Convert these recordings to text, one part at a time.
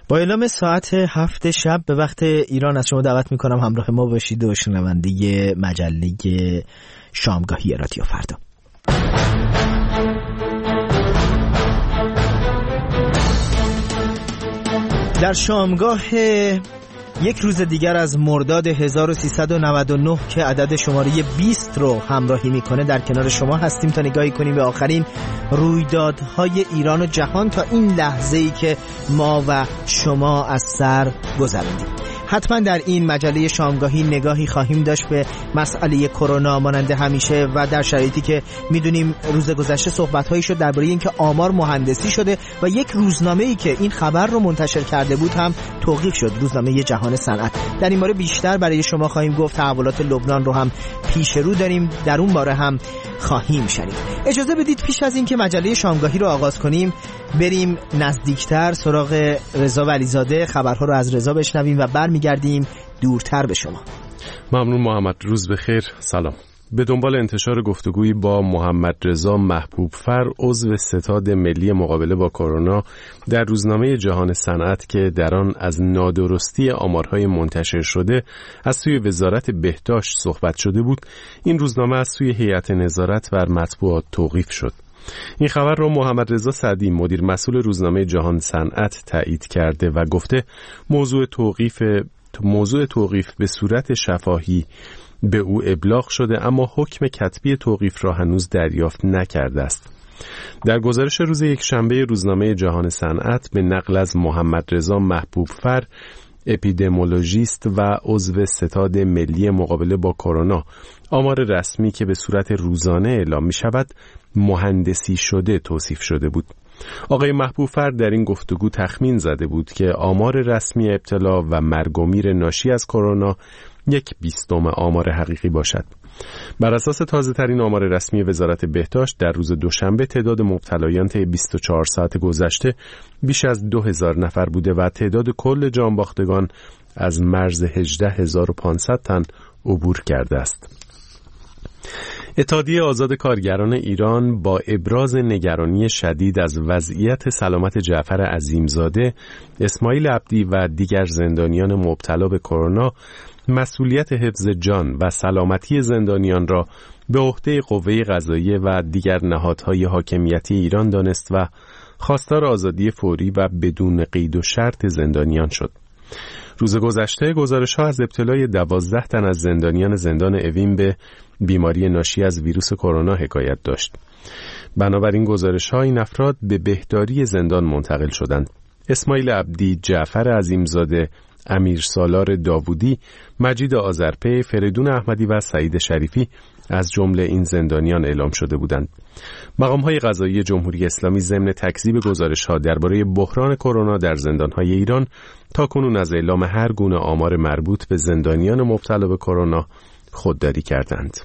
با اعلام ساعت 7 شب به وقت ایران از شما دعوت میکنم همراه ما باشید و شنونده مجله شامگاهی رادیو فردا. در شامگاه یک روز دیگر از مرداد 1399 که عدد شماره 20 رو همراهی میکنه در کنار شما هستیم تا نگاهی کنیم به آخرین رویدادهای ایران و جهان تا این لحظه‌ای که ما و شما از سر گذراندیم. حتما در این مجله شامگاهی نگاهی خواهیم داشت به مسئله کرونا مانند همیشه و در شرایطی که میدونیم روز گذشته صحبت‌هایی شد درباره اینکه آمار مهندسی شده و یک روزنامه‌ای که این خبر رو منتشر کرده بود هم توقیف شد، روزنامه جهان صنعت. در این باره بیشتر برای شما خواهیم گفت. تحولات لبنان رو هم پیش رو داریم، در اون باره هم خواهیم شنید. اجازه بدید پیش از اینکه مجله شامگاهی رو آغاز کنیم بریم نزدیکتر سراغ رضا ولیزاده، خبرها رو از رضا بشنویم و برمیگردیم دورتر به شما. ممنون محمد، روز بخیر. سلام. به دنبال انتشار گفتگویی با محمد رضا محبوبفر، عضو ستاد ملی مقابله با کرونا، در روزنامه جهان صنعت که در آن از نادرستی آمارهای منتشر شده از سوی وزارت بهداشت صحبت شده بود، این روزنامه از سوی هیئت نظارت بر مطبوعات توقیف شد. این خبر را محمد رضا سعدی، مدیر مسئول روزنامه جهان صنعت، تایید کرده و گفته موضوع توقیف به صورت شفاهی به او ابلاغ شده اما حکم کتبی توقیف را هنوز دریافت نکرده است. در گزارش روز یکشنبه روزنامه جهان صنعت به نقل از محمد رضا محبوبفر، اپیدمیولوژیست و عضو ستاد ملی مقابله با کرونا، آمار رسمی که به صورت روزانه اعلام می شود مهندسی شده توصیف شده بود. آقای محبوبفر در این گفتگو تخمین زده بود که آمار رسمی ابتلا و مرگ و میر ناشی از کرونا 1/20 آمار حقیقی باشد. بر اساس تازه ترین آمار رسمی وزارت بهداشت در روز دوشنبه تعداد مبتلایان طی 24 ساعت گذشته بیش از 2000 نفر بوده و تعداد کل جانباختگان از مرز 18500 تن عبور کرده است. اتحادیه آزاد کارگران ایران با ابراز نگرانی شدید از وضعیت سلامت جعفر عظیمزاده، اسماعیل عبدی و دیگر زندانیان مبتلا به کرونا مسئولیت حفظ جان و سلامتی زندانیان را به عهده قوه قضاییه و دیگر نهادهای حاکمیتی ایران دانست و خواستار آزادی فوری و بدون قید و شرط زندانیان شد. روز گذشته گزارش‌ها از ابتلای 12 تن از زندانیان زندان اوین به بیماری ناشی از ویروس کرونا حکایت داشت. بنابراین گزارش‌ها این افراد به بهداری زندان منتقل شدند. اسماعیل عبدی، جعفر عظیمزاده، امیر سالار داوودی، مجید آذرپی، فریدون احمدی و سعید شریفی از جمله این زندانیان اعلام شده بودند. مقام‌های قضایی جمهوری اسلامی ضمن تکذیب گزارش‌ها درباره بحران کرونا در زندان‌های ایران تاکنون از اعلام هر گونه آمار مربوط به زندانیان مبتلا به کرونا خودداری کردند.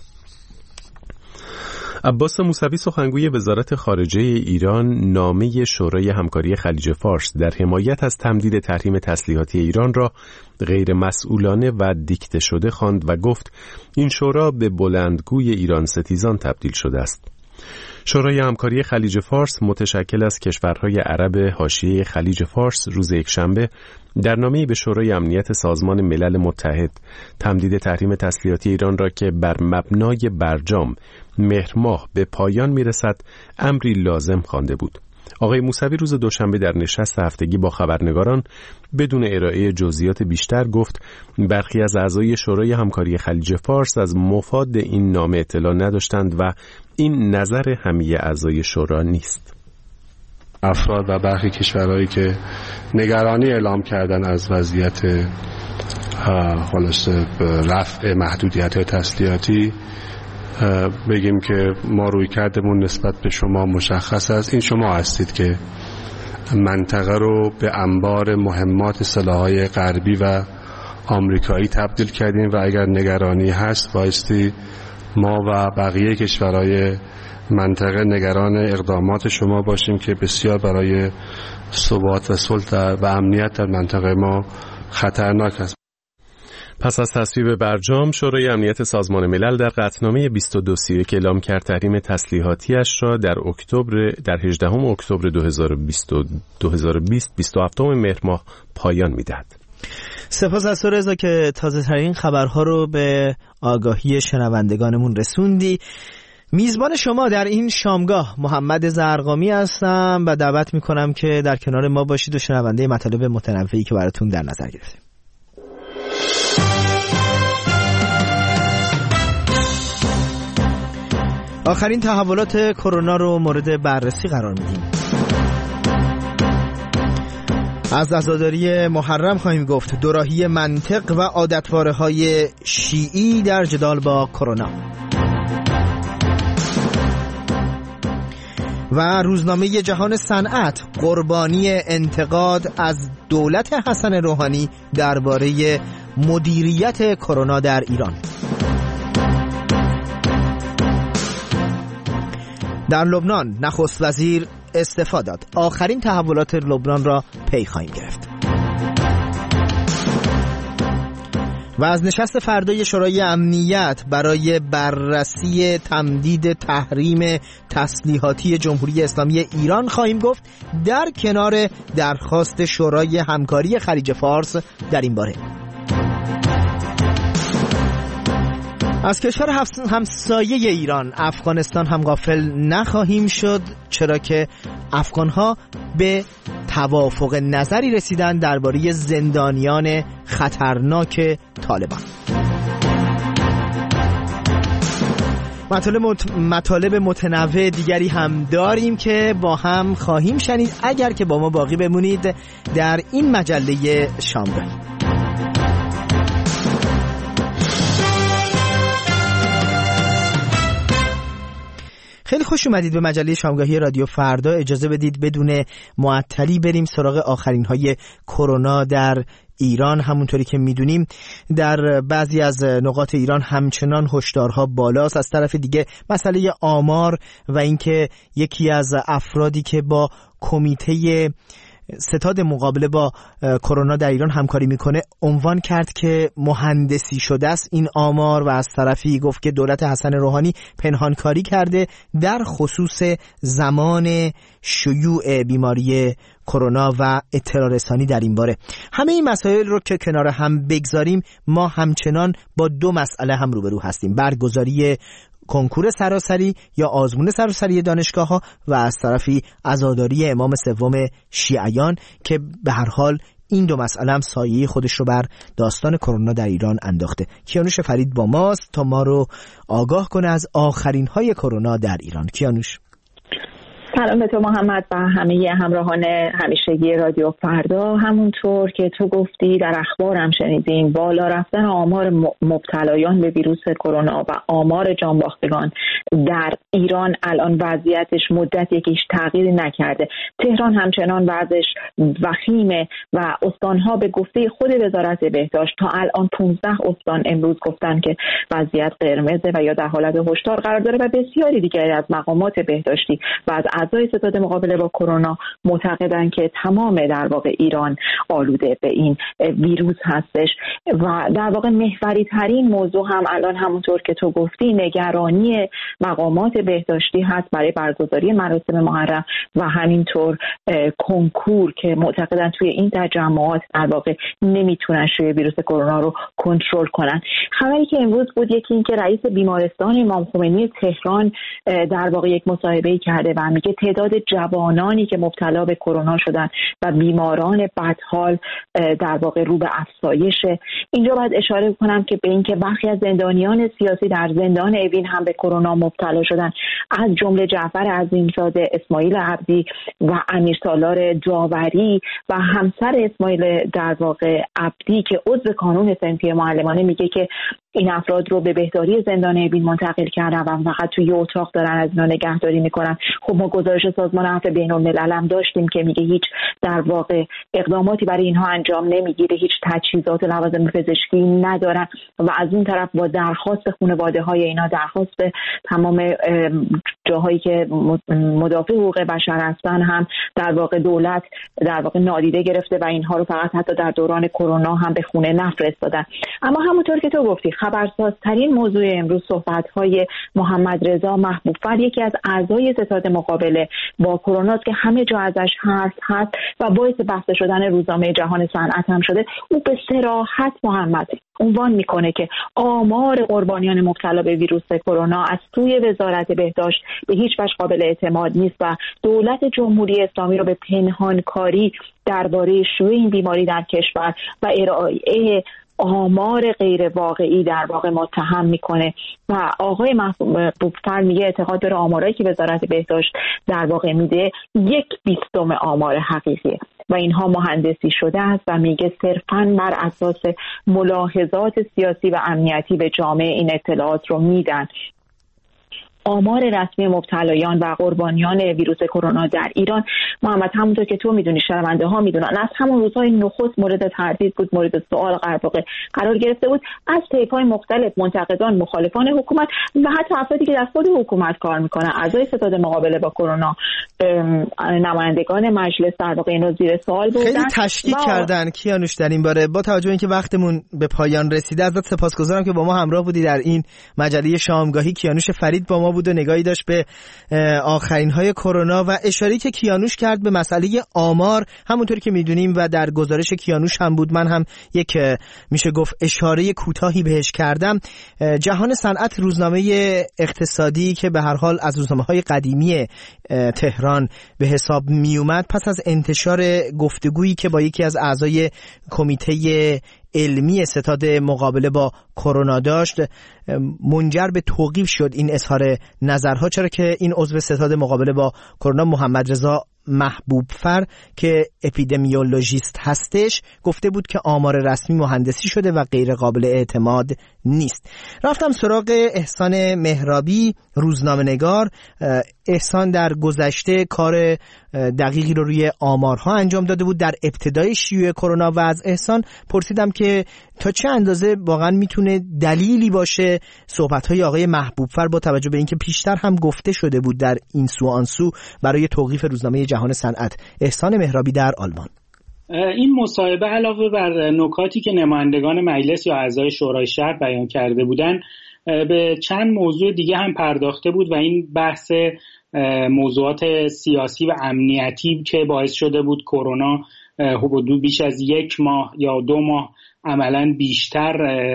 عباس موسوی، سخنگوی وزارت خارجه ایران، نامه شورای همکاری خلیج فارس در حمایت از تمدید تحریم تسلیحاتی ایران را غیر مسئولانه و دیکته شده خواند و گفت این شورا به بلندگوی ایران ستیزان تبدیل شده است. شورای همکاری خلیج فارس متشکل از کشورهای عرب حاشیه خلیج فارس روز یکشنبه در نامه‌ای به شورای امنیت سازمان ملل متحد تمدید تحریم تسلیحاتی ایران را که بر مبنای برجام مهر ماه به پایان میرسد امری لازم خوانده بود. آقای موسوی روز دوشنبه در نشست هفتگی با خبرنگاران بدون ارائه جزئیات بیشتر گفت برخی از اعضای شورای همکاری خلیج فارس از مفاد این نامه اطلاع نداشتند و این نظر همه اعضای شورا نیست. افراد و برخی کشورهایی که نگرانی اعلام کردن از وضعیت خلاصه رفع محدودیت تسلیحاتی، بگیم که ما روی کردمون نسبت به شما مشخص است. این شما هستید که منطقه رو به انبار مهمات سلاح‌های غربی و آمریکایی تبدیل کردیم و اگر نگرانی هست بایستی ما و بقیه کشورهای منطقه نگران اقدامات شما باشیم که بسیار برای ثبات و صلح و امنیت در منطقه ما خطرناک است. پس از تصویب برجام، شورای امنیت سازمان ملل در قطعنامه 2231 اعلام کرد تحریم تسلیحاتیش را در 18 اکتبر 2020 27 مهر ماه پایان می‌دهد. سپاس از تو رضا که تازه ترین خبرها رو به آگاهی شنوندگانمون رسوندی. میزبان شما در این شامگاه محمد زرقامی هستم و دعوت میکنم که در کنار ما باشید و شنونده مطالب متنوعی که براتون در نظر گرفتیم. آخرین تحولات کرونا رو مورد بررسی قرار میدیم. از عزاداری محرم خواهیم گفت، دوراهی منطق و عادتواره‌های شیعی در جدال با کرونا. و روزنامه جهان صنعت قربانی انتقاد از دولت حسن روحانی درباره مدیریت کرونا در ایران. در لبنان نخست وزیر استعفا داد. آخرین تحولات لبنان را پی خواهیم گرفت. و از نشست فردای شورای امنیت برای بررسی تمدید تحریم تسلیحاتی جمهوری اسلامی ایران خواهیم گفت، در کنار درخواست شورای همکاری خلیج فارس در این باره. از کشور همسایه ایران افغانستان هم غافل نخواهیم شد، چرا که افغانها به توافق نظری رسیدن درباره زندانیان خطرناک طالبان. مطالب متنوع دیگری هم داریم که با هم خواهیم شنید اگر که با ما باقی بمونید در این مجله شامگاه. خیلی خوش اومدید به مجله شامگاهی رادیو فردا. اجازه بدید بدون معطلی بریم سراغ آخرین های کرونا در ایران. همونطوری که میدونیم در بعضی از نقاط ایران همچنان هشدارها بالاست. از طرف دیگه مسئله آمار و اینکه یکی از افرادی که با کمیته ستاد مقابله با کرونا در ایران همکاری میکنه عنوان کرد که مهندسی شده است این آمار، و از طرفی گفت که دولت حسن روحانی پنهانکاری کرده در خصوص زمان شیوع بیماری کرونا و اطلاع رسانی در این باره. همه این مسائل رو که کنار هم بگذاریم، ما همچنان با دو مسئله هم روبرو هستیم: برگزاری کنکور سراسری یا آزمون سراسری دانشگاه‌ها و از طرفی عزاداری امام سوم شیعیان که به هر حال این دو مسئله هم سایه خودش رو بر داستان کرونا در ایران انداخته. کیانوش فرید با ماست تا ما رو آگاه کنه از آخرین های کرونا در ایران. کیانوش. سلام به تو محمد و همه همراهان همیشگی رادیو فردا. همونطور که تو گفتی در اخبار هم شنیدیم، بالا رفتن آمار مبتلایان به ویروس کرونا و آمار جانباختگان در ایران الان وضعیتش مدت یکیش تغییری نکرده. تهران همچنان وضعش وخیمه و استانها به گفته خود وزارت بهداشت تا الان 15 استان امروز گفتن که وضعیت قرمزه و یا در حالت هشدار قرار داره و بسیاری دیگری از مقامات بهداشتی و از اعضای ستاد مقابله با کرونا معتقدن که تمام در واقع ایران آلوده به این ویروس هستش و در واقع محوری ترین موضوع هم الان همونطور که تو گفتی نگرانی مقامات بهداشتی هست برای برگزاری مراسم محرم و همینطور کنکور که معتقدن توی این تجمعات در واقع نمیتونن شیوع ویروس کرونا رو کنترل کنن. خبری که امروز بود یکی این که رئیس بیمارستان امام خمینی تهران در واقع یک مصاحبه‌ای کرده و میگه تعداد جوانانی که مبتلا به کرونا شدن و بیماران بدحال در واقع رو به افزایشه. اینجا باید اشاره کنم که به اینکه برخی از زندانیان سیاسی در زندان اوین هم به کرونا مبتلا شدن، از جمله جعفر عظیمزاده، اسماعیل عبدی و امیرسالار داوری و همسر اسماعیل در واقع عبدی که عضو کانون صنفی معلمانه، میگه که این افراد رو به بهداری زندان اوین منتقل کردن و فقط توی اتاق دارن از اینا نگهداری میکنن. خب ما گزارش سازمان عفو بین‌الملل هم داشتیم که میگه هیچ در واقع اقداماتی برای اینها انجام نمیگیره، هیچ تجهیزات و لوازم پزشکی ندارن و از اون طرف با درخواست خانواده‌های اینا، درخواست تمام جاهایی که مدافع حقوق بشر هستن هم در واقع دولت در واقع نادیده گرفته و اینها رو فقط حتی در دوران کرونا هم به خونه نفرستادن. اما همونطور که تو گفتی خبرسازترین موضوع امروز صحبت‌های محمد رضا محبوب‌فر، یکی از اعضای ستاد مقابله با کرونا که همه جا ازش حرف هست و باعث بحث شدن روزنامه جهان صنعت هم شده. او به صراحت محمد عنوان میکنه که آمار قربانیان مبتلا به ویروس کرونا از سوی وزارت بهداشت به هیچ وجه قابل اعتماد نیست و دولت جمهوری اسلامی رو به پنهانکاری درباره شیوع این بیماری در کشور و ارائه آمار غیر واقعی در واقع متهم میکنه و آقای محبوب‌فر میگه اعتقاد داره آمارایی که وزارت بهداشت در واقع میده 1/20 آمار حقیقیه و اینها مهندسی شده است و میگه صرفاً بر اساس ملاحظات سیاسی و امنیتی به جامعه این اطلاعات رو میدن. آمار رسمی مبتلایان و قربانیان ویروس کرونا در ایران محمد همونطور که تو میدونی، شنونده ها میدونن، از همون روزهای نخست مورد تردید بود، مورد سوال قرار گرفته بود از طیف‌های مختلف، منتقدان، مخالفان حکومت و حتی افرادی که در خود حکومت کار میکنن، اعضای ستاد مقابله با کرونا، نمایندگان مجلس در واقع اینو زیر سوال بردن. خیلی تشکیک کردن کیانوش در این باره. با توجه به اینکه وقتمون به پایان رسیده ازت سپاسگزارم که با ما همراه بودی در این مجله شامگاهی. کیانوش فرید با ما بود و نگاهی داشت به آخرین های کرونا و اشاره که کیانوش کرد به مسئله آمار همونطوری که میدونیم و در گزارش کیانوش هم بود، من هم یک میشه گفت اشاره کوتاهی بهش کردم. جهان صنعت روزنامه اقتصادی که به هر حال از روزنامه‌های قدیمی تهران به حساب می اومد، پس از انتشار گفتگویی که با یکی از اعضای کمیته علمی ستاد مقابله با کرونا داشت منجر به توقیف شد این اظهار نظرها، چرا که این عضو ستاد مقابله با کرونا محمد رضا محبوب‌فر که اپیدمیولوژیست هستش گفته بود که آمار رسمی مهندسی شده و غیر قابل اعتماد نیست. رفتم سراغ احسان مهرابی، روزنامه‌نگار. احسان در گذشته کار دقیقی رو روی آمارها انجام داده بود در ابتدای شیوع کرونا و از احسان پرسیدم که تا چه اندازه واقعا میتونه دلیلی باشه صحبت‌های آقای محبوب‌فر با توجه به اینکه پیشتر هم گفته شده بود در این سو آن سو برای توقیف روزنامه جهان صنعت. احسان مهرابی در آلمان. این مصاحبه علاوه بر نکاتی که نمایندگان مجلس یا اعضای شورای شهر بیان کرده بودند به چند موضوع دیگه هم پرداخته بود و این بحث موضوعات سیاسی و امنیتی که باعث شده بود کرونا حدود بیش از 1 ماه یا 2 ماه عملاً بیشتر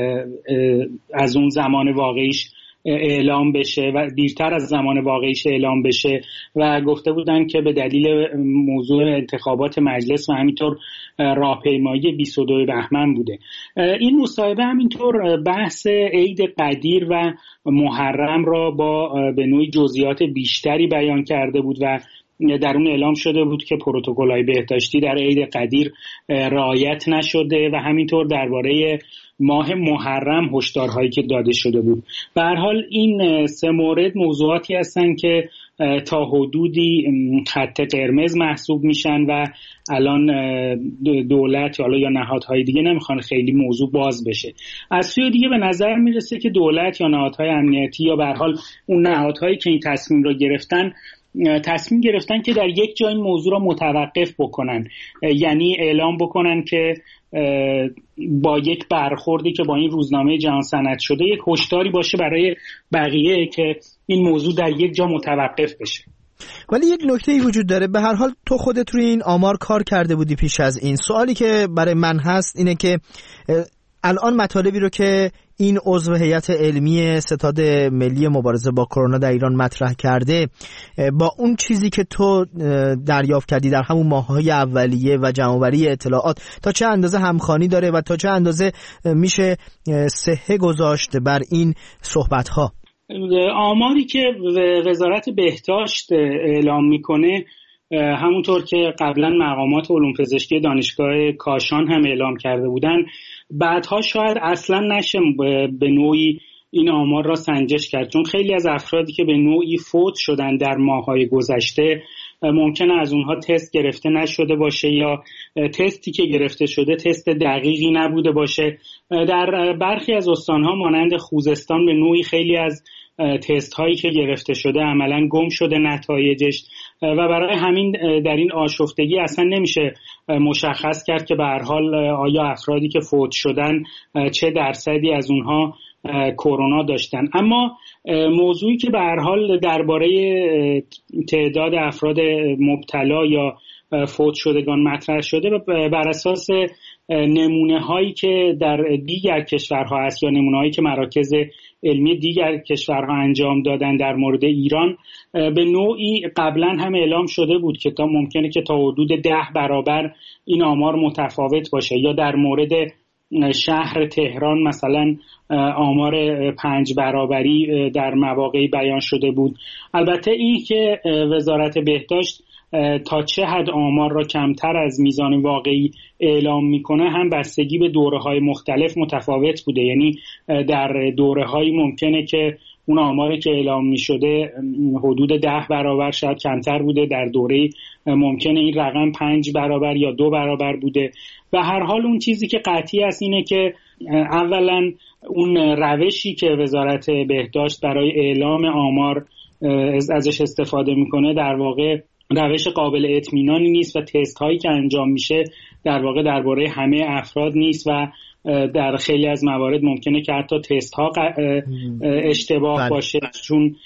از اون زمان واقعیش اعلام بشه و دیرتر از زمان واقعیش اعلام بشه و گفته بودن که به دلیل موضوع انتخابات مجلس و همینطور راهپیمایی 22 بهمن بوده. این مصاحبه همینطور بحث عید قدیر و محرم را با به نوعی جزئیات بیشتری بیان کرده بود و در اون اعلام شده بود که پروتکل‌های بهداشتی در عید قدیر رعایت نشده و همینطور درباره ماه محرم هشدارهایی که داده شده بود. به هر حال این 3 مورد موضوعاتی هستن که تا حدودی خط قرمز محسوب میشن و الان دولت یا نهادهای دیگه نمیخوان خیلی موضوع باز بشه. از سوی دیگه به نظر میرسه که دولت یا نهادهای امنیتی یا به هر حال اون نهادهایی که این تصمیم رو تصمیم گرفتن که در یک جای موضوع رو متوقف بکنن، یعنی اعلام بکنن که با یک برخوردی که با این روزنامه جهان صنعت شده یک هشداری باشه برای بقیه که این موضوع در یک جا متوقف بشه. ولی یک نکته‌ای وجود داره. به هر حال تو خودت روی این آمار کار کرده بودی پیش از این. سوالی که برای من هست اینه که الان مطالبی رو که این عضو هیئت علمی ستاد ملی مبارزه با کرونا در ایران مطرح کرده با اون چیزی که تو دریافت کردی در همون ماه‌های اولیه و جمع‌آوری اطلاعات تا چه اندازه همخوانی داره و تا چه اندازه میشه صحه گذاشت بر این صحبت‌ها؟ آماری که وزارت بهداشت اعلام میکنه همونطور که قبلا مقامات علوم پزشکی دانشگاه کاشان هم اعلام کرده بودن، بعدها شاید اصلا نشه به نوعی این آمار را سنجش کرد، چون خیلی از افرادی که به نوعی فوت شدن در ماه‌های گذشته ممکنه از اونها تست گرفته نشده باشه یا تستی که گرفته شده تست دقیقی نبوده باشه. در برخی از استان‌ها مانند خوزستان به نوعی خیلی از تست هایی که گرفته شده عملاً گم شده نتایجش و برای همین در این آشفتگی اصلا نمیشه مشخص کرد که به هر حال آیا افرادی که فوت شدن چه درصدی از اونها کرونا داشتن. اما موضوعی که به هر حال درباره تعداد افراد مبتلا یا فوت شدگان مطرح شده بر اساس نمونه هایی که در دیگر کشورها هست یا نمونه هایی که مراکز علمی دیگر کشورها انجام دادن در مورد ایران، به نوعی قبلا هم اعلام شده بود که ممکنه که تا حدود 10 برابر این آمار متفاوت باشه، یا در مورد شهر تهران مثلا آمار 5 برابری در مواقعی بیان شده بود. البته این که وزارت بهداشت تا چه حد آمار را کمتر از میزان واقعی اعلام میکنه هم بستگی به دوره‌های مختلف متفاوت بوده. یعنی در دوره‌های ممکنه که اون آماری که اعلام میشده حدود 10 برابر شاید کمتر بوده، در دوره ممکنه این رقم 5 برابر یا 2 برابر بوده. و هر حال اون چیزی که قطعی است اینه که اولا اون روشی که وزارت بهداشت برای اعلام آمار ازش استفاده میکنه در واقع روش قابل اطمینانی نیست و تست هایی که انجام میشه در واقع درباره همه افراد نیست و در خیلی از موارد ممکنه که حتی تست ها اشتباه باشه، چون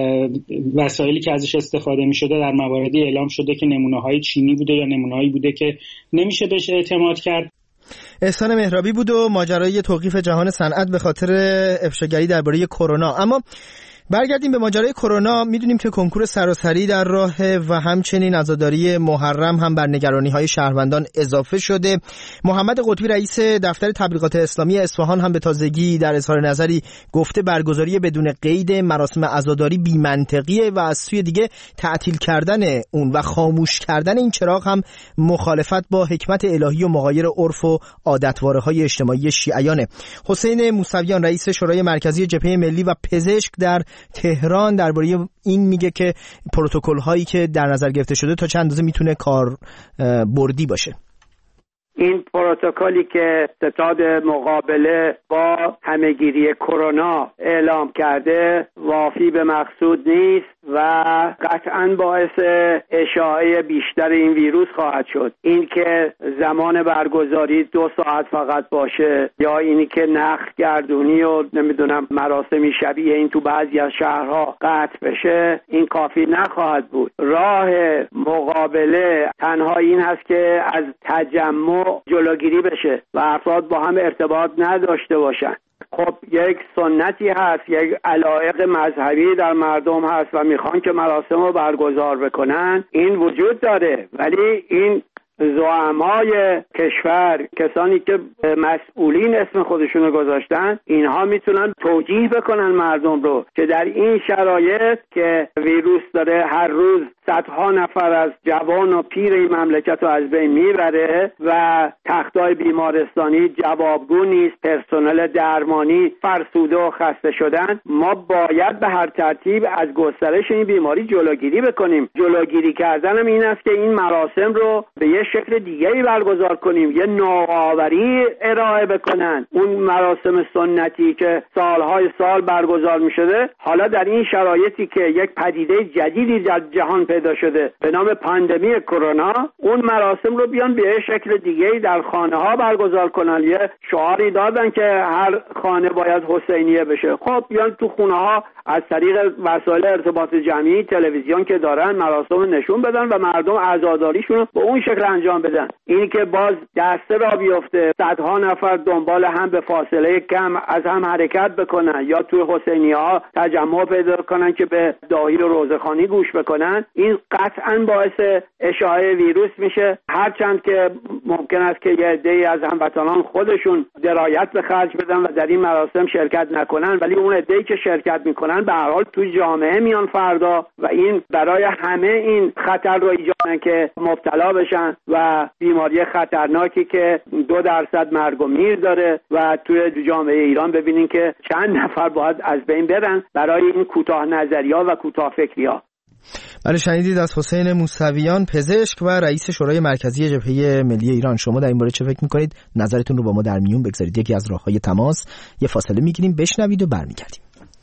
وسایلی که ازش استفاده میشده در مواردی اعلام شده که نمونه های چینی بوده یا نمونه هایی بوده که نمیشه بهش اعتماد کرد. احسان مهرابی بود و ماجرای توقیف جهان صنعت به خاطر افشاگری درباره کرونا. اما برگردیم به ماجرای کرونا. میدونیم که کنکور سراسری در راهه و همچنین عزاداری محرم هم بر نگرانی‌های شهروندان اضافه شده. محمد قطبی رئیس دفتر تبلیغات اسلامی اصفهان هم به تازگی در اظهار نظری گفته برگزاری بدون قید مراسم عزاداری بی‌منطقیه و از سوی دیگه تعطیل کردن اون و خاموش کردن این چراغ هم مخالفت با حکمت الهی و مغایر عرف و عادتواره‌های اجتماعی شیعیانه. حسین موسویان رئیس شورای مرکزی جبهه ملی و پزشک در تهران درباره این میگه که پروتکل هایی که در نظر گرفته شده تا چند اندازه میتونه کاربردی باشه. این پروتکلی که ستاد مقابله با همهگیری کرونا اعلام کرده وافی به مقصود نیست و قطعاً باعث اشاعه بیشتر این ویروس خواهد شد. این که زمان برگزاری 2 ساعت فقط باشه یا اینی که نخل گردونی و نمیدونم مراسمی شبیه این تو بعضی از شهرها قطع بشه، این کافی نخواهد بود. راه مقابله تنها این هست که از تجمع جلوگیری بشه و افراد با هم ارتباط نداشته باشن. خب یک سنتی هست، یک علایق مذهبی در مردم هست و میخوان که مراسم رو برگزار بکنن، این وجود داره، ولی این زعمای کشور، کسانی که مسئولین اسم خودشون رو گذاشتن، اینها میتونن توجیه بکنن مردم رو که در این شرایط که ویروس داره هر روز صدها نفر از جوان و پیر این مملکت رو از بین میبره و تختای بیمارستانی جوابگو نیست، پرسنل درمانی فرسوده و خسته شدن، ما باید به هر ترتیب از گسترش این بیماری جلوگیری بکنیم. جلوگیری کردنم این است که این مراسم رو به یه شکل دیگری برگزار کنیم، یه نوآوری ارائه بکنن. اون مراسم سنتی که سالهای سال برگزار می شده، حالا در این شرایطی که یک پدیده جدیدی در جهان پیدا شده به نام پاندمی کرونا، اون مراسم رو بیان به یه شکل دیگری در خانه ها برگزار کنن. یه شعاری دادن که هر خانه باید حسینیه بشه. خب بیان تو خونه ها از طریق وسایل ارتباط جمعی، تلویزیون که دارن، مراسم نشون بدن و مردم عزاداریشون رو به اون شکل انجام بدن. این که باز دسته را بیفته، صدها نفر دنبال هم به فاصله کم از هم حرکت بکنن یا توی حسینیه ها تجمع پیدا کنن که به داعی و روزخوانی گوش بکنن، این این قطعا باعث اشاعه ویروس میشه، هرچند که ممکن است که یه عده‌ای از هموطنان خودشون درایت به خرج بدن و در این مراسم شرکت نکنن، ولی اون عده‌ای که شرکت میکنن به هر حال تو جامعه میان فردا و این برای همه این خطر رو ایجاد کنن که مبتلا بشن و بیماری خطرناکی که 2% مرگ و میر داره و توی جامعه ایران ببینین که چند نفر باید از بین برن برای این کوتاه نظری‌ها و کوتاه فکری‌ها. بله، شنیدید از حسین موسویان، پزشک و رئیس شورای مرکزی جبهه ملی ایران. شما در این باره چه فکر می‌کنید؟ نظرتون رو با ما در میون بگذارید. یکی از راه‌های تماس، یه فاصله می‌گیریم، بشنوید و برمیگردیم.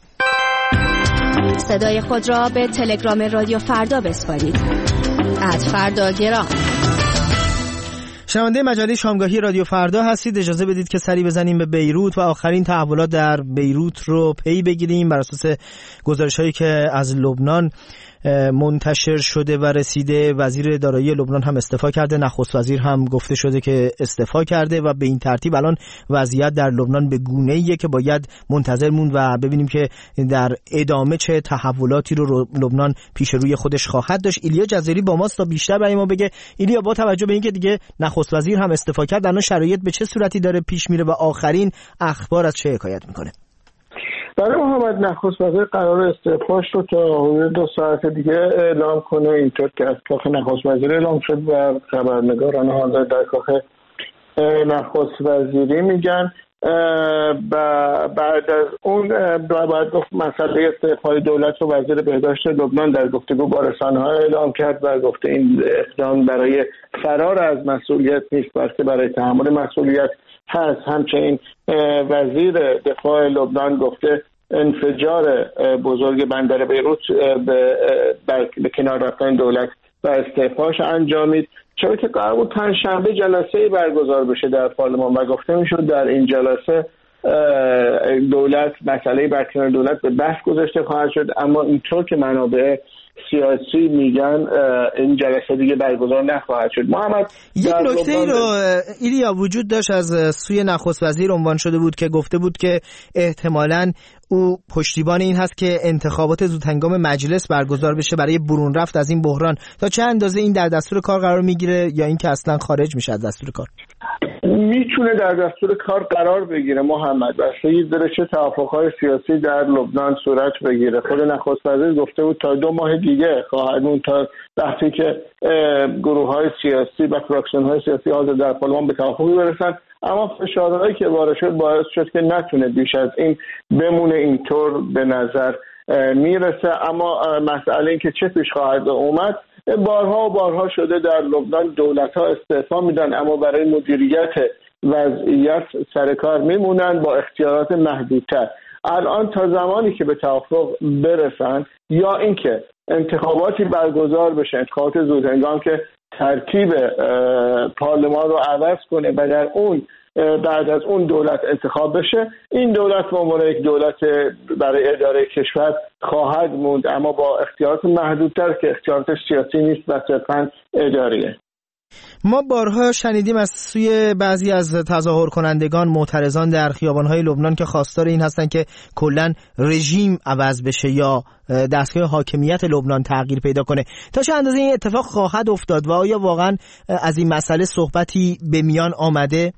صدای خود را به تلگرام رادیو فردا بسپارید. @فرداگرام. شنونده مجله شامگاهی رادیو فردا هستید. اجازه بدید که سری بزنیم به بیروت و آخرین تحولات در بیروت رو پی بگیریم. بر اساس گزارش‌هایی که از لبنان منتشر شده و رسیده، وزیر دارایی لبنان هم استعفا کرده، نخست وزیر هم گفته شده که استعفا کرده و به این ترتیب الان وضعیت در لبنان به گونه‌ایه که باید منتظر موند و ببینیم که در ادامه چه تحولاتی رو لبنان پیش روی خودش خواهد داشت. ایلیا جزایری با ماست تا بیشتر برای ما بگه. ایلیا، با توجه به اینکه دیگه نخست وزیر هم استعفا کرد، الان شرایط به چه صورتی داره پیش میره و آخرین اخبار از چه حکایت میکنه؟ برای محمد نخست وزیر قرار استعفاش رو تا حدود 2 ساعت دیگه اعلام کنه، اینطور که از کاخ نخست وزیر اعلام شد و خبرنگاران حاضر در کاخ نخست وزیری میگن. بعد از اون باید گفت مسئله استعفای دولت رو وزیر بهداشت لبنان در گفتگو با رسانه‌ها اعلام کرد و گفته این اقدام برای فرار از مسئولیت نیست بلکه برای تحمل مسئولیت هست. همچنین وزیر دفاع لبنان گفته انفجار بزرگ بندر بیروت به کنار رفتن دولت و استعفاش انجامید، چرا که قرار بود پنجشنبه جلسه‌ای برگزار بشه در پارلمان و گفته میشد در این جلسه دولت مسئله برکنار دولت به بحث گذاشته خواهد شد، اما اینطور که منابع سیاسی میگن این جلسه دیگه برگزار نخواهد شد. محمد، یک نکته رو ایلیا وجود داشت از سوی نخست وزیر عنوان شده بود که گفته بود که احتمالاً او پشتیبان این هست که انتخابات زودهنگام مجلس برگزار بشه برای برون رفت از این بحران. تا چه اندازه این در دستور کار قرار میگیره یا اینکه اصلا خارج میشه از دستور کار؟ میتونه در دستور کار قرار بگیره محمد، بستگی داره چه توافقهای سیاسی در لبنان صورت بگیره. خود نخست وزیر گفته بود تا 2 ماه دیگه خواهد موند تا وقتی که گروه‌های سیاسی و فراکسیون‌های سیاسی حاضر در پارلمان به توافقی برسن، اما فشارهایی که وارد شد باعث شد که نتونه بیش از این بمونه. اینطور به نظر میرسه. اما مسئله این که چه پیش خواهد اومد، بارها و بارها شده در لبنان دولت‌ها استعفا میدن اما برای مدیریت وضعیت سر کار میمونن با اختیارات محدودتر. الان تا زمانی که به توافق برسن یا اینکه انتخاباتی برگزار بشه، انتخابات زودهنگام که ترکیب پارلمان رو عوض کنه و در اون بعد از اون دولت انتخاب بشه، این دولت به عنوان یک دولت برای اداره کشور خواهد موند اما با اختیارات محدودتر که اختیارات سیاسی نیست و صرفاً اداریه. ما بارها شنیدیم از سوی بعضی از تظاهر کنندگان معترضان در خیابان‌های لبنان که خواستار این هستن که کلاً رژیم عوض بشه یا دستگاه حاکمیت لبنان تغییر پیدا کنه. تا چه اندازه این اتفاق خواهد افتاد و آیا واقعاً از این مسئله صحبتی به میان آمده؟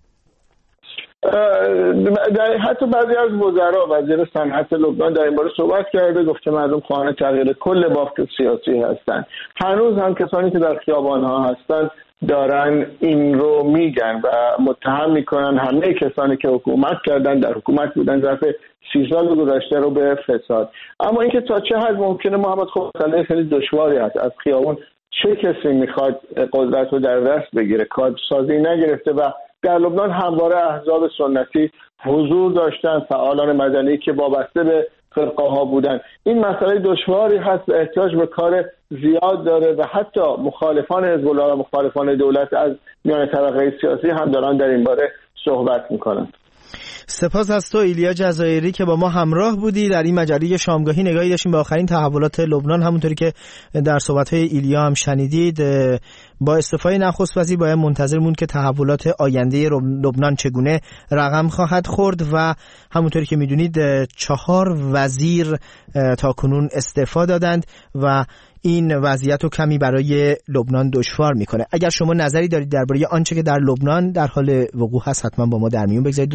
حتی بعضی از وزرا، وزیر صنعت لبنان در این باره صحبت کرده، گفته مردم خواهان تغییر کل بافت سیاسی هستند. هنوز هم کسانی که در خیابان‌ها هستند دارن این رو میگن و متهم میکنن همه کسانی که حکومت کردن، در حکومت بودن ظرف 30 سال گذشته رو به فساد. اما اینکه تا چه حد ممکنه محمد، خب مسئله خیلی دشواری هست. از خیابان چه کسی میخواد قدرت رو در دست بگیره؟ کارسازی نگرفته و در لبنان همواره احزاب سنتی حضور داشتن، فعالان مدنی که وابسته به فرقه ها بودن. این مسئله دشواری هست و احتیاج به کار زیاد داره و حتی مخالفان حزب الله و مخالفان دولت از میان طبقه سیاسی هم دارن در این باره صحبت میکنن. سپاس از تو ایلیا جزایری که با ما همراه بودی در این مجله شامگاهی. نگاهی داشتیم به آخرین تحولات لبنان. همونطوری که در صحبت‌های ایلیا هم شنیدید، با استعفای نخست وزیر باید منتظر موند که تحولات آینده لبنان چگونه رقم خواهد خورد و همونطوری که میدونید 4 وزیر تاکنون استعفا دادند و این وضعیت رو کمی برای لبنان دشوار میکنه. اگر شما نظری دارید درباره آنچه که در لبنان در حال وقوع هست حتما با ما در میون بگذارید.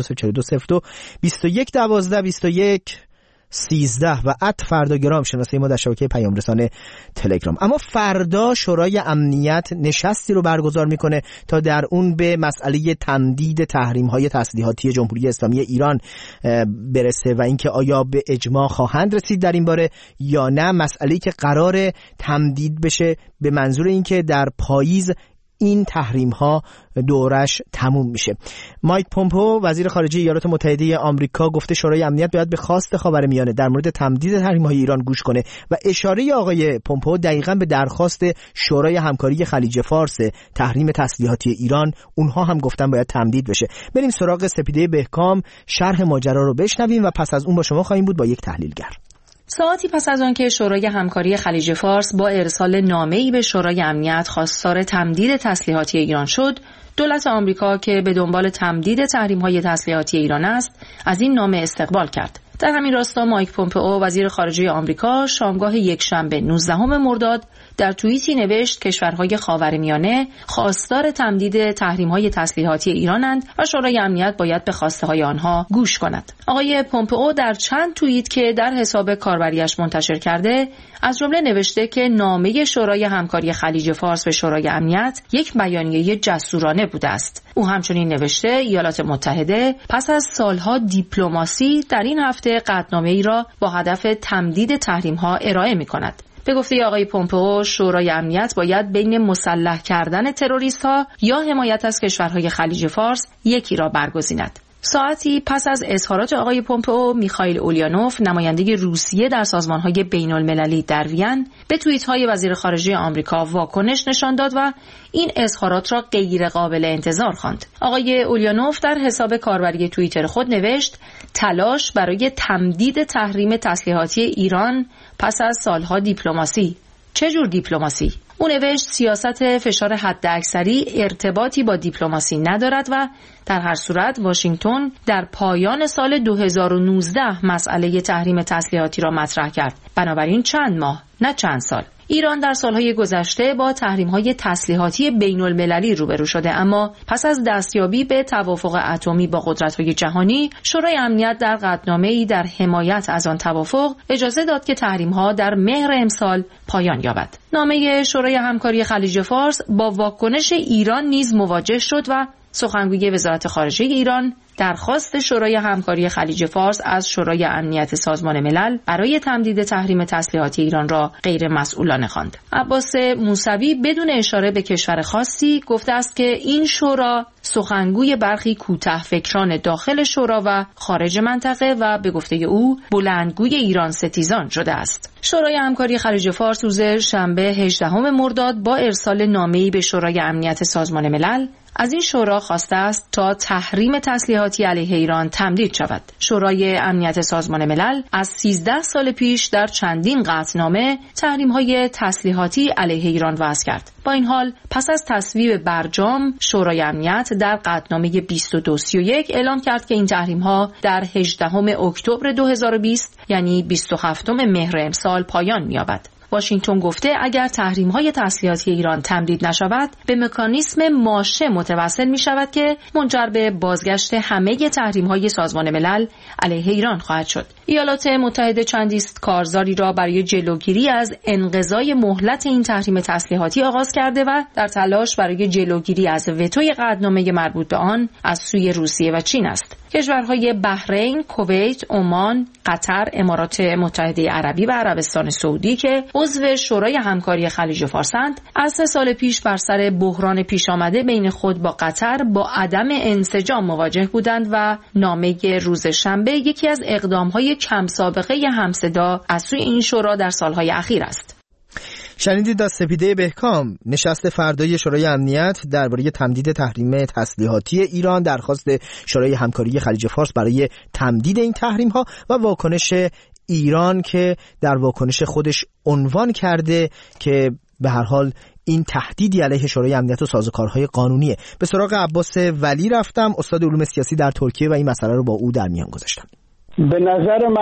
242-21 و @فرداگرام شناسه ما در شبکه پیام رسانه تلگرام. اما فردا شورای امنیت نشستی رو برگزار میکنه تا در اون به مسئله تمدید تحریم‌های تسلیحاتی جمهوری اسلامی ایران برسه و اینکه آیا به اجماع خواهند رسید در این باره یا نه. مسئله‌ای که قرار تمدید بشه به منظور اینکه در پاییز این تحریم ها دورش تموم میشه. مایک پومپئو وزیر خارجه ایالات متحده آمریکا گفته شورای امنیت باید به خواست خاورمیانه در مورد تمدید تحریم های ایران گوش کنه و اشاره آقای پومپئو دقیقاً به درخواست شورای همکاری خلیج فارس تحریم تسلیحاتی ایران، اونها هم گفتن باید تمدید بشه. بریم سراغ سپیده بهکام، شرح ماجرا رو بشنویم و پس از اون با شما خواهیم بود با یک تحلیلگر. ساعتی پس از آن که شورای همکاری خلیج فارس با ارسال نامه‌ای به شورای امنیت خواستار تمدید تسلیحاتی ایران شد، دولت آمریکا که به دنبال تمدید تحریم‌های تسلیحاتی ایران است، از این نامه استقبال کرد. در همین راستا مایک پومپئو وزیر خارجه آمریکا شامگاه یکشنبه 19 مرداد در توییتی نوشت کشورهای خاورمیانه خواستار تمدید تحریم‌های تسلیحاتی ایرانند و شورای امنیت باید به خواسته‌های آنها گوش کند. آقای پومپئو در چند توییت که در حساب کاربریش منتشر کرده از جمله نوشته که نامه شورای همکاری خلیج فارس به شورای امنیت یک بیانیه جسورانه بوده است. او همچنین نوشته ایالات متحده پس از سالها دیپلماسی در این هفته قطعنامه‌ای را با هدف تمدید تحریم‌ها ارائه می‌کند. به گفته آقای پومپئو شورای امنیت باید بین مسلح کردن تروریست‌ها یا حمایت از کشورهای خلیج فارس یکی را برگزیند. ساعتی پس از اظهارات آقای پومپئو، میخائیل اولیانوف نماینده روسیه در سازمان‌های بین‌المللی در وین به توییت‌های وزیر خارجه آمریکا واکنش نشان داد و این اظهارات را غیر قابل انتظار خواند. آقای اولیانوف در حساب کاربری توییتر خود نوشت تلاش برای تمدید تحریم تسلیحاتی ایران پس از سالها دیپلماسی. چه جور دیپلماسی؟ او نوشت سیاست فشار حداکثری ارتباطی با دیپلماسی ندارد و در هر صورت واشنگتن در پایان سال 2019 مسئله تحریم تسلیحاتی را مطرح کرد. بنابراین چند ماه نه چند سال. ایران در سالهای گذشته با تحریم‌های تسلیحاتی بین‌المللی روبرو شده، اما پس از دستیابی به توافق اتمی با قدرت‌های جهانی، شورای امنیت در قطعنامه‌ای در حمایت از آن توافق اجازه داد که تحریم‌ها در مهر امسال پایان یابد. نامه شورای همکاری خلیج فارس با واکنش ایران نیز مواجه شد و سخنگوی وزارت خارجه ایران درخواست شورای همکاری خلیج فارس از شورای امنیت سازمان ملل برای تمدید تحریم تسلیحاتی ایران را غیر مسئولانه خواند. عباس موسوی بدون اشاره به کشور خاصی گفته است که این شورا سخنگوی برخی کوته فکران داخل شورا و خارج منطقه و به گفته او بلندگوی ایران ستیزان شده است. شورای همکاری خلیج فارس روز شنبه 18 مرداد با ارسال نامه‌ای به شورای امنیت سازمان ملل از این شورا خواسته است تا تحریم تسلیحاتی علیه ایران تمدید شود. شورای امنیت سازمان ملل از 13 سال پیش در چندین قطعنامه تحریم‌های تسلیحاتی علیه ایران وضع کرد. با این حال پس از تصویب برجام، شورای امنیت در قطعنامه 2231 اعلام کرد که این تحریم‌ها در 18 اکتبر 2020 یعنی 27 مهر امسال پایان می‌یابد. واشنگتن گفته اگر تحریم‌های تسلیحاتی ایران تمدید نشود به مکانیسم ماشه متوسل می‌شود که منجر به بازگشت همه تحریم‌های سازمان ملل علیه ایران خواهد شد. ایالات متحده چندیست کارزاری را برای جلوگیری از انقضای مهلت این تحریم تسلیحاتی آغاز کرده و در تلاش برای جلوگیری از وتوی قطعنامه مربوط به آن از سوی روسیه و چین است. کشورهای بحرین، کویت، عمان، قطر، امارات متحده عربی و عربستان سعودی که عضو شورای همکاری خلیج فارسند از 3 سال پیش بر سر بحران پیش آمده بین خود با قطر با عدم انسجام مواجه بودند و نامه روز شنبه یکی از اقدام‌های کم سابقه همصدا از سوی این شورا در سالهای اخیر است. شنیدید از سپیده بهکام، نشست فردای شورای امنیت درباره تمدید تحریم تسلیحاتی ایران، درخواست شورای همکاری خلیج فارس برای تمدید این تحریم‌ها و واکنش ایران که در واکنش خودش عنوان کرده که به هر حال این تهدیدی علیه شورای امنیت و سازوکارهای قانونیه. به سراغ عباس ولی رفتم، استاد علوم سیاسی در ترکیه، و این مسئله رو با او در میان گذاشتم. به نظر من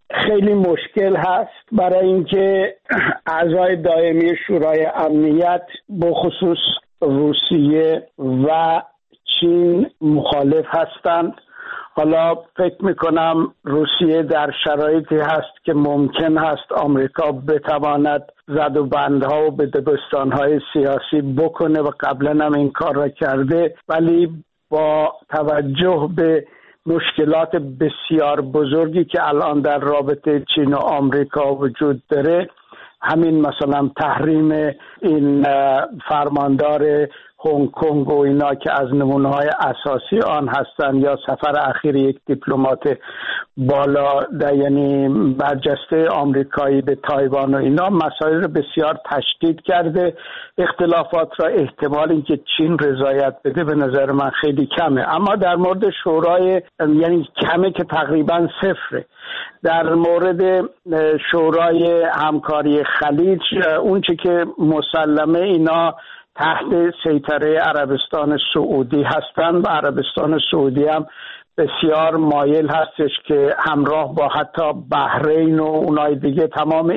خیلی مشکل هست، برای اینکه اعضای دائمی شورای امنیت بخصوص روسیه و چین مخالف هستند. حالا فکر میکنم روسیه در شرایطی هست که ممکن هست آمریکا بتواند زد و بندها و بدبستانهای سیاسی بکنه و قبلا هم این کار را کرده، ولی با توجه به مشکلات بسیار بزرگی که الان در رابطه چین و آمریکا وجود داره، همین مثلا تحریم این فرماندار هنگ کنگ و اینا که از نمونه‌های اساسی آن هستند، یا سفر اخیر یک دیپلمات بالا یعنی برجسته آمریکایی به تایوان و اینا، مسائل رو بسیار تشدید کرده. اختلافات را احتمال اینکه چین رضایت بده به نظر من خیلی کمه، اما در مورد شورای یعنی کمه که تقریبا صفره. در مورد شورای همکاری خلیج اون چه که مسلمه اینا تحت سیطره عربستان سعودی هستند و عربستان سعودی هم بسیار مایل هستش که همراه با حتی بحرین و اونای دیگه تمام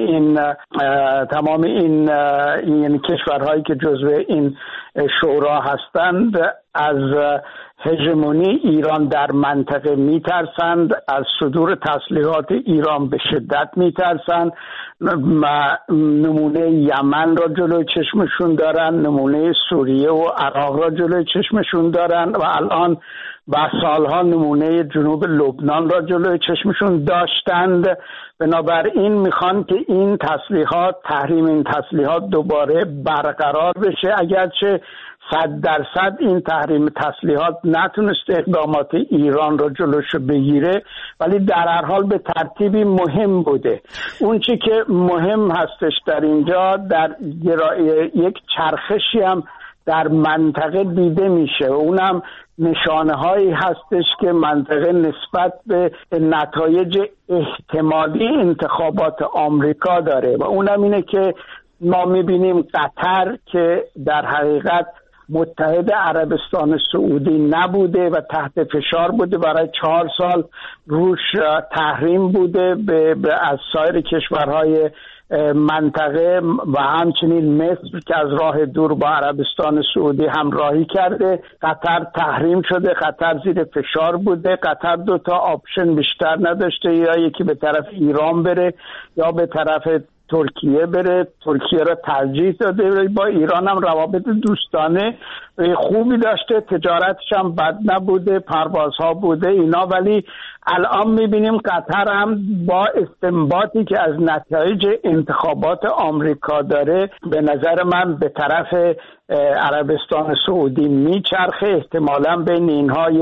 این یعنی کشورهایی که جزو این شورا هستند از هژمونی ایران در منطقه میترسند، از صدور تسلیحات ایران به شدت میترسند. نمونه یمن را جلوی چشمشون دارن، نمونه سوریه و عراق را جلوی چشمشون دارن و الان و سالها نمونه جنوب لبنان را جلوی چشمشون داشتند. بنابراین میخوان که این تسلیحات، تحریم این تسلیحات دوباره برقرار بشه، اگرچه 100% این تحریم تسلیحات نتونست اقدامات ایران را جلوش بگیره، ولی در هر حال به ترتیبی مهم بوده. اون چی که مهم هستش در اینجا، در یک چرخشی هم در منطقه دیده میشه و اونم نشانه هایی هستش که منطقه نسبت به نتایج احتمالی انتخابات آمریکا داره و اونم اینه که ما میبینیم قطر که در حقیقت متحد عربستان سعودی نبوده و تحت فشار بوده، برای 4 سال روش تحریم بوده از سایر کشورهای منطقه و همچنین مصر که از راه دور با عربستان سعودی همراهی کرده. قطر تحریم شده، قطر زیر فشار بوده، قطر 2 تا آپشن بیشتر نداشته، یا یکی به طرف ایران بره یا به طرف ترکیه بره. ترکیه را ترجیح داده، با ایران هم روابط دوستانه خوبی داشته، تجارتش هم بد نبوده، پروازها بوده اینا، ولی الان میبینیم قطر هم با استنباطی که از نتایج انتخابات آمریکا داره به نظر من به طرف عربستان سعودی میچرخه. احتمالاً بین اینها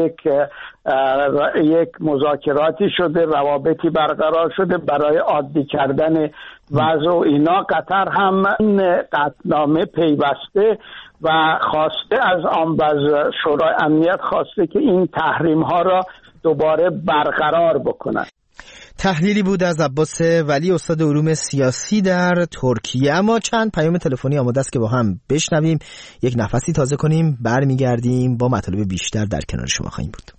یک مذاکراتی شده، روابطی برقرار شده برای عادی کردن وضع و اینا. قطر هم قطعنامه پیوسته و خواسته از شورای امنیت خواسته که این تحریم ها را دوباره برقرار بکنن. تحلیلی بود از عباس ولی، استاد علوم سیاسی در ترکیه. اما چند پیام تلفنی آماده است که با هم بشنویم، یک نفسی تازه کنیم، برمیگردیم با مطالب بیشتر در کنار شما خواهیم بود.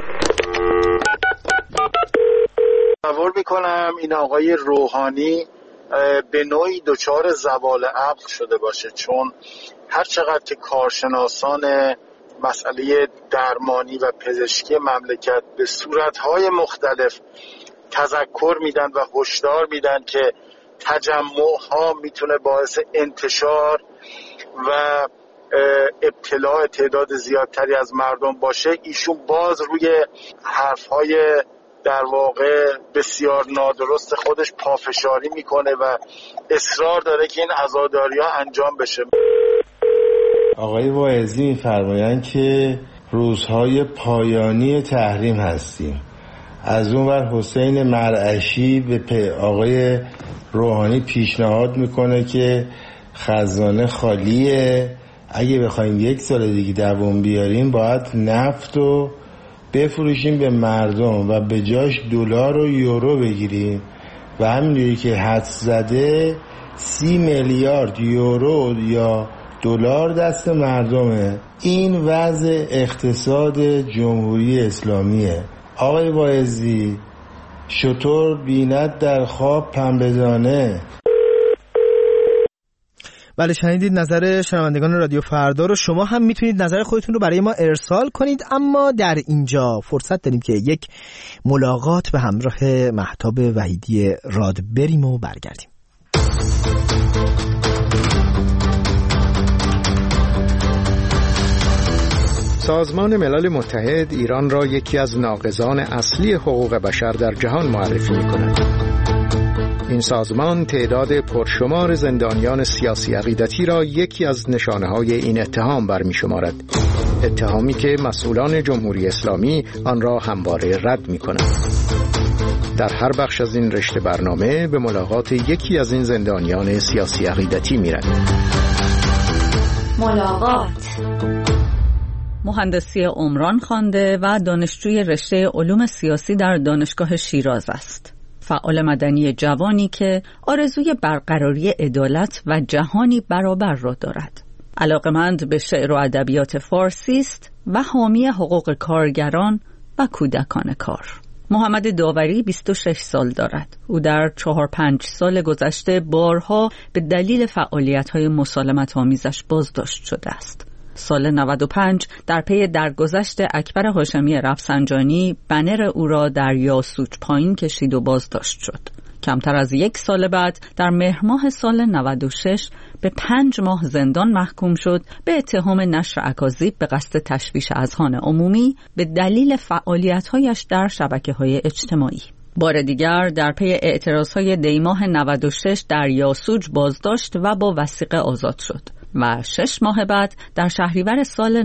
تصور میکنم این آقای روحانی به نوعی دچار زوال عقل شده باشه، چون هر چقدر که کارشناسان مسئله درمانی و پزشکی مملکت به صورتهای مختلف تذکر میدن و هشدار میدن که تجمعها میتونه باعث انتشار و ابتلاع تعداد زیادتری از مردم باشه، ایشون باز روی حرفهای در واقع بسیار نادرست خودش پافشاری میکنه و اصرار داره که این عزاداری‌ها انجام بشه. آقای واعظی می‌فرمایند که روزهای پایانی تحریم هستیم. از اون ور حسین مرعشی به آقای روحانی پیشنهاد میکنه که خزانه خالیه، اگه بخوایم 1 سال دیگه دوام بیاریم باید نفت رو بفروشیم به مردم و به جاش دلار و یورو بگیریم و همینجوری که حدس زده 30 میلیارد یورو یا دلار دست مردمه. این وضع اقتصاد جمهوری اسلامیه. آقای واعظی، شتر بیند در خواب پنبه‌دانه. بله شنیدید نظر شنوندگان رادیو فردا رو. شما هم میتونید نظر خودتون رو برای ما ارسال کنید، اما در اینجا فرصت داریم که یک ملاقات به همراه مهتاب وحیدی راد بریم و برگردیم. سازمان ملل متحد ایران را یکی از ناقضان اصلی حقوق بشر در جهان معرفی می‌کند. این سازمان تعداد پرشمار زندانیان سیاسی عقیدتی را یکی از نشانه‌های این اتهام برمی‌شمارد. اتهامی که مسئولان جمهوری اسلامی آن را همواره رد می‌کنند. در هر بخش از این رشته برنامه به ملاقات یکی از این زندانیان سیاسی عقیدتی می‌رویم. ملاقات. مهندسی عمران خوانده و دانشجوی رشته علوم سیاسی در دانشگاه شیراز است. فعال مدنی جوانی که آرزوی برقراری عدالت و جهانی برابر را دارد. علاقمند به شعر و ادبیات فارسی است و حامی حقوق کارگران و کودکان کار. محمد داوری 26 سال دارد. او در 4-5 سال گذشته بارها به دلیل فعالیت‌های مسالمت‌آمیزش بازداشت شده است. سال 95 در پی درگذشت اکبر هاشمی رفسنجانی بنر او را در یاسوج پایین کشید و بازداشت شد. کمتر از 1 سال بعد در مهر ماه سال 96 به 5 ماه زندان محکوم شد به اتهام نشر اکاذیب به قصد تشویش اذهان عمومی به دلیل فعالیت‌هایش در شبکه‌های اجتماعی. بار دیگر در پی اعتراضهای دیماه 96 در یاسوج بازداشت و با وثیقه آزاد شد و 6 ماه بعد در شهریور سال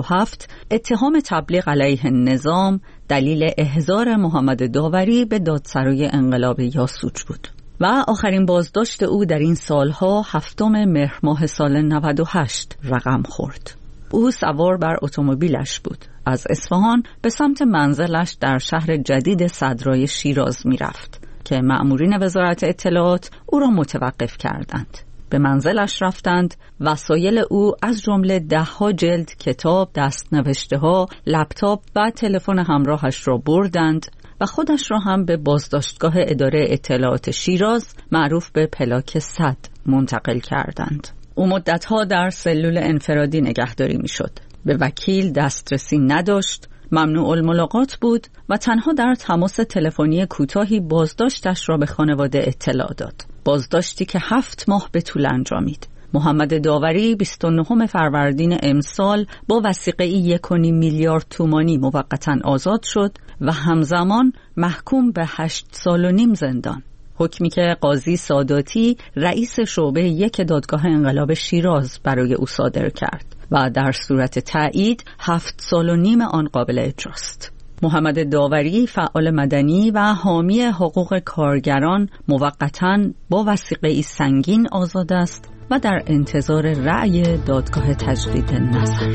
97 اتهام تبلیغ علیه نظام دلیل احضار محمد داوری به دادسرای انقلاب یاسوج بود و آخرین بازداشت او در این سالها 7 مهر ماه سال 98 رقم خورد. او سوار بر اتومبیلش بود. از اصفهان به سمت منزلش در شهر جدید صدرای شیراز می رفت که مأمورین وزارت اطلاعات او را متوقف کردند. به منزلش رفتند، وسایل او از جمله 10 جلد کتاب، دستنوشته‌ها، لپتاپ و تلفن همراهش را بردند و خودش را هم به بازداشتگاه اداره اطلاعات شیراز معروف به پلاک 100 منتقل کردند. او مدتها در سلول انفرادی نگهداری می‌شد. به وکیل دسترسی نداشت، ممنوع الملاقات بود و تنها در تماس تلفنی کوتاهی بازداشتش را به خانواده اطلاع داد. بازداشتی که 7 ماه به طول انجامید. محمد داوری 29 فروردین امسال با وثیقه 1.5 میلیارد تومانی موقتا آزاد شد و همزمان محکوم به 8 سال و نیم زندان. حکمی که قاضی ساداتی رئیس شعبه 1 دادگاه انقلاب شیراز برای او صادر کرد و در صورت تایید 7 سال و نیم آن قابل اجراست. محمد داوری فعال مدنی و حامی حقوق کارگران موقتاً با وثیقه‌ای سنگین آزاد است و در انتظار رأی دادگاه تجدید نظر.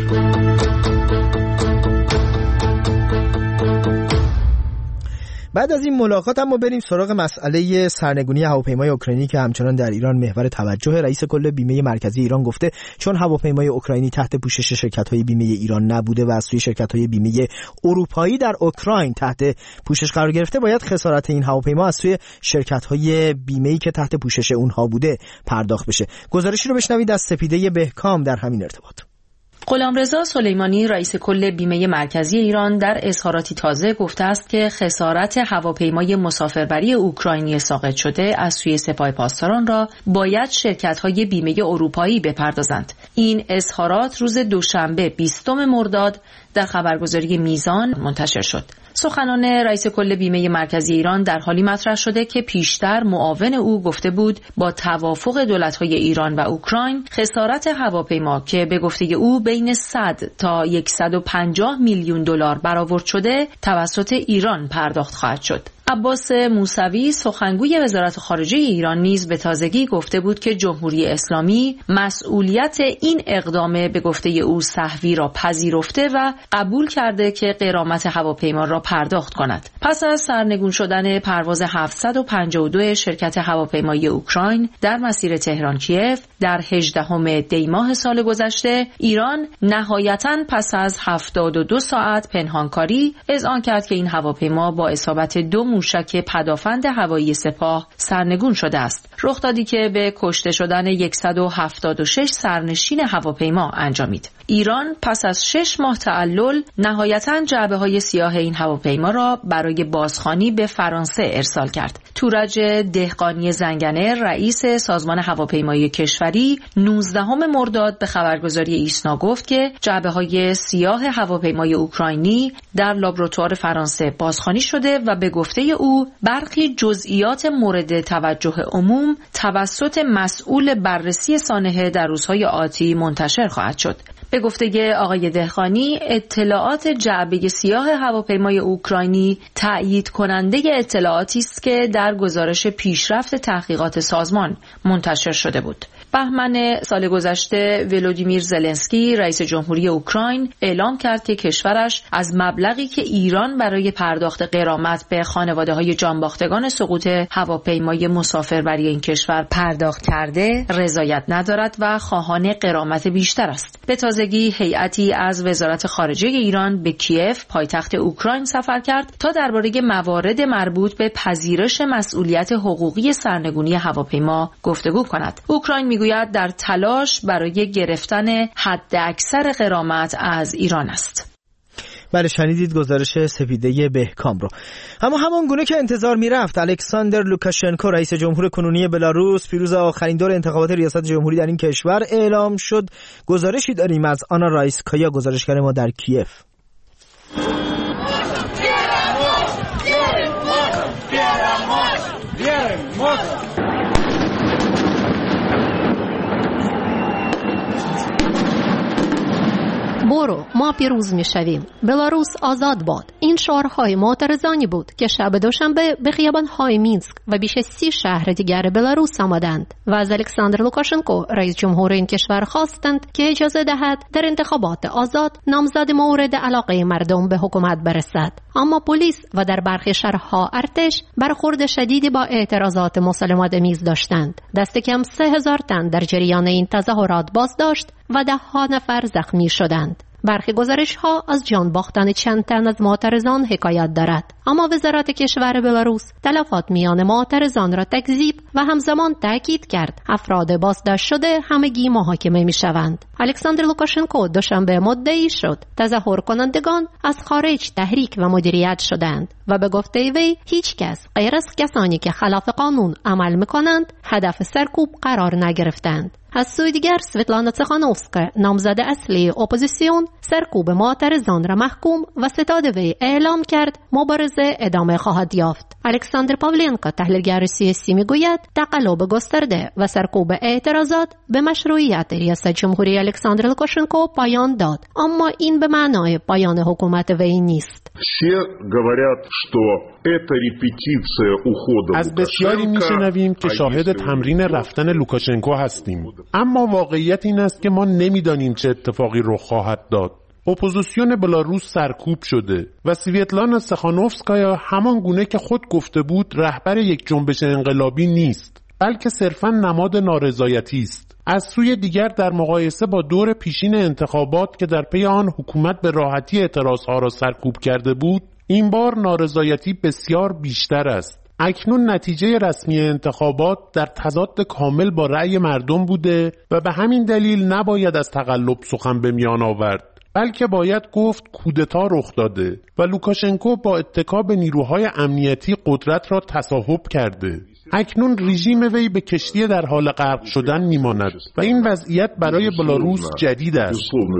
بعد از این ملاقات اما بریم سراغ مسئله سرنگونی هواپیمای اوکراینی که همچنان در ایران محور توجه. رئیس کل بیمه مرکزی ایران گفته چون هواپیمای اوکراینی تحت پوشش شرکت‌های بیمه ایران نبوده و از سوی شرکت‌های بیمه اروپایی در اوکراین تحت پوشش قرار گرفته، باید خسارت این هواپیما از سوی شرکت‌های بیمه‌ای که تحت پوشش اونها بوده پرداخت بشه. گزارشی رو بشنوید از سپیده بهکام در همین ارتباط. غلامرضا سلیمانی رئیس کل بیمه مرکزی ایران در اظهاراتی تازه گفته است که خسارت هواپیمای مسافربری اوکراینی ساقط شده از سوی سپاه پاسداران را باید شرکت‌های بیمه اروپایی بپردازند. این اظهارات روز دوشنبه 20 مرداد در خبرگزاری میزان منتشر شد. سخنان رئیس کل بیمه مرکزی ایران در حالی مطرح شده که پیشتر معاون او گفته بود با توافق دولت‌های ایران و اوکراین خسارت هواپیما که به گفته او بین 100 تا 150 میلیون دلار برآورد شده توسط ایران پرداخت خواهد شد. عباس موسوی سخنگوی وزارت خارجه ایران نیز به تازگی گفته بود که جمهوری اسلامی مسئولیت این اقدام به گفته او سهوی را پذیرفته و قبول کرده که غرامت هواپیما را پرداخت کند. پس از سرنگون شدن پرواز 752 شرکت هواپیمایی اوکراین در مسیر تهران کیف در 18 دی ماه سال گذشته، ایران نهایتاً پس از 72 ساعت پنهانکاری اذعان کرد که این هواپیما با اصابت 2 موشک پدافند هوایی سپاه سرنگون شده است. رخدادی که به کشته شدن 176 سرنشین هواپیما انجامید. ایران پس از 6 ماه تعلل نهایتاً جعبه‌های سیاه این هواپیما را برای بازخوانی به فرانسه ارسال کرد. تورج دهقانی زنگنه رئیس سازمان هواپیمایی کشوری 19 مرداد به خبرگزاری ایسنا گفت که جعبه‌های سیاه هواپیمای اوکراینی در لابراتوار فرانسه بازخوانی شده و به گفته او برخی جزئیات مورد توجه عموم توسط مسئول بررسی سانحه در روزهای آتی منتشر خواهد شد. به گفته آقای دهقانی اطلاعات جعبه سیاه هواپیمای اوکراینی تأیید کننده اطلاعاتی است که در گزارش پیشرفت تحقیقات سازمان منتشر شده بود. بهمن سال گذشته ولودیمیر زلنسکی رئیس جمهوری اوکراین اعلام کرد که کشورش از مبلغی که ایران برای پرداخت غرامت به خانواده‌های جانباختگان سقوط هواپیمای مسافربری این کشور پرداخت کرده رضایت ندارد و خواهان غرامت بیشتر است. به تازگی هیئتی از وزارت خارجه ایران به کیف پایتخت اوکراین سفر کرد تا درباره موارد مربوط به پذیرش مسئولیت حقوقی سرنگونی هواپیما گفتگو کند. اوکراین میگوید در تلاش برای گرفتن حد اکثر غرامت از ایران است. بله، شنیدید گزارش سپیده بهکام رو. اما همان گونه که انتظار میرفت الکساندر لوکاشنکو رئیس جمهور کنونی بلاروس پیروز آخرین دور انتخابات ریاست جمهوری در این کشور اعلام شد. گزارشی داریم از آنا رایسکایا، گزارشگر ما در کیف. برو ما پیروز میشویم، بلاروس آزاد باد. این شعارهای معترضانی بود که شب دوشنبه به خیابان‌های مینسک و بیش از 30 شهر دیگر بلاروس آمدند و از الکساندر لوکاشنکو رئیس جمهور این کشور خواستند که اجازه دهد در انتخابات آزاد نامزد مورد علاقه مردم به حکومت برسد. اما پلیس و در برخی شهرها ارتش برخورد شدیدی با اعتراضات مسالمت‌آمیز داشتند. دست کم 3000 تن در جریان این تظاهرات بازداشت و 10 نفر زخمی شدند. برخی گزارش‌ها از جان باختن چند تن از معترضان حکایت دارد، اما وزارت کشور بلاروس تلفات میان معترضان را تکذیب و همزمان تاکید کرد افراد بازداشت شده همگی محاکمه می‌شوند. الکساندر لوکاشنکو دوشنبه مدعی شد تظاهر کنندگان از خارج تحریک و مدیریت شدند و به گفته وی هیچ کس غیر از کسانی که خلاف قانون عمل می‌کنند هدف سرکوب قرار نگرفتند. از سوی دیگر سویتلانا تخانوفسکا نامزد اصلی اپوزیسیون سرکوب معترضان را محکوم و ستاد وی اعلام کرد مبارزه ادامه خواهد یافت. الکساندر پاولینکا تحلیلگر سیاسی میگوید تقلب گسترده و سرکوب اعتراضات به مشروعیت ریاست جمهوری الکساندر لوکاشنکو پایان داد، اما این به معنای پایان حکومت وی نیست. از بسیاری میشنویم که شاهد تمرین رفتن لوکاشنکو هستیم، اما واقعیت این است که ما نمیدانیم چه اتفاقی رخ خواهد داد. اپوزیسیون بلاروس سرکوب شده و سویتلانا تخانوفسکایا همان گونه که خود گفته بود رهبر یک جنبش انقلابی نیست، بلکه صرفاً نماد نارضایتی است. از سوی دیگر در مقایسه با دور پیشین انتخابات که در پی آن حکومت به راحتی اعتراضها را سرکوب کرده بود، این بار نارضایتی بسیار بیشتر است. اکنون نتیجه رسمی انتخابات در تضاد کامل با رأی مردم بوده و به همین دلیل نباید از تقلب سخن به میان آورد، بلکه باید گفت کودتا رخ داده و لوکاشنکو با اتکا به نیروهای امنیتی قدرت را تصاحب کرده. اکنون رژیم وی به کشتی در حال غرق شدن میماند و این وضعیت برای بلاروس جدید است.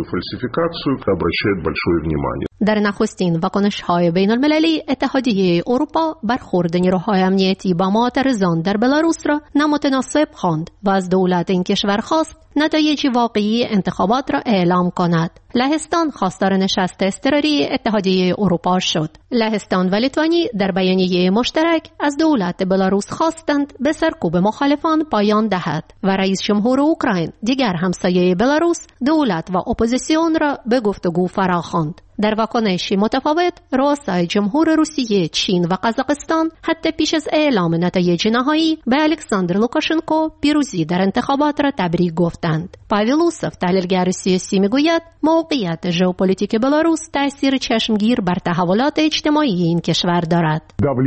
در نخستین واکنش‌های بین‌المللی اتحادیه اروپا برخورد نیروهای امنیتی با معترضان در بلاروس را نامتناسب خواند و از دولت این کشور خواست نتایج واقعی انتخابات را اعلام کند. لهستان خواستار نشست اضطراری اتحادیه اروپا شد. لهستان و لیتوانی در بیانیه مشترک از دولت بلاروس خواستند به سرکوب مخالفان پایان دهد و رئیس جمهور اوکراین دیگر همسایه بلاروس دولت و اپوزیسیون را به گفتگو فراخواند. در واکنشی متفاوت رؤسای جمهور روسیه، چین و قزاقستان حتی پیش از اعلام نتایج نهایی به الکساندر لوکاشنکو پیروزی در انتخابات را تبریک گفتند. پاول اوسف تحلیلگر سیاسی میگوید موقعیت ژئوپلیتیک بلاروس تأثیر چشمگیر بر تحولات اجتماعی این کشور دارد.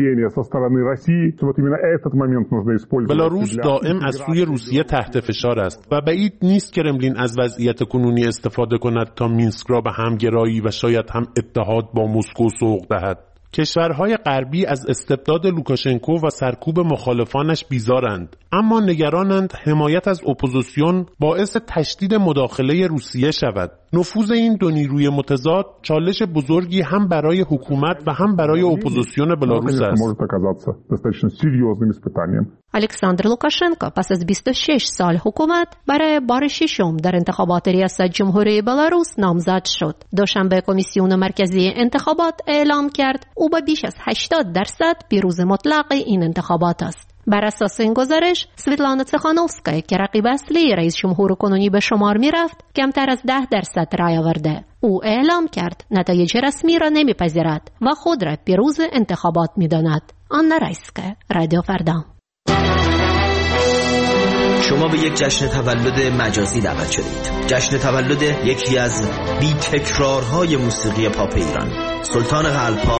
بلاروس دائم از سوی روسیه تحت فشار است و بعید نیست کرملین از وضعیت کنونی استفاده کند تا مینسک را به همگرایی و شاید هم اتحاد با مسکو سوق دهد. کشورهای غربی از استبداد لوکاشنکو و سرکوب مخالفانش بیزارند، اما نگرانند حمایت از اپوزیسیون باعث تشدید مداخله روسیه شود. نفوذ این دو نیروی متضاد چالش بزرگی هم برای حکومت و هم برای اپوزیسیون بلاروس است. الکساندر لوکاشنکو پس از 26 سال حکومت برای بار ششم در انتخابات ریاست جمهوری بلاروس نامزد شد. دوشنبه کمیسیون مرکزی انتخابات اعلام کرد او با بیش از 80% پیروز مطلق این انتخابات است. بر اساس این گزارش سویتلانا تسخانوفسکا که رقیب اصلی رئیس جمهور کنونی به شمار می رفت کمتر از 10% رای آورده. او اعلام کرد نتایج رسمی را نمیپذیرد و خود را پیروز انتخابات می داند. آنا رایسکا، رادیو فردا. شما به یک جشن تولد مجازی دعوت شدید. جشن تولد یکی از بی تکرارهای موسیقی پاپ ایران، سلطان قلب‌ها